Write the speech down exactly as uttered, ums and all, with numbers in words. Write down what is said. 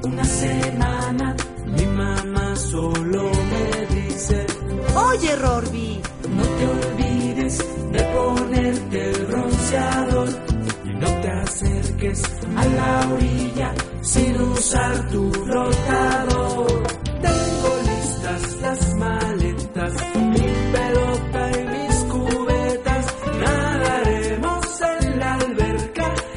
una semana mi mamá solo me dice: Oye, Rorby, no te olvides de ponerte el bronceador y no te acerques a la orilla sin usar tu flotador.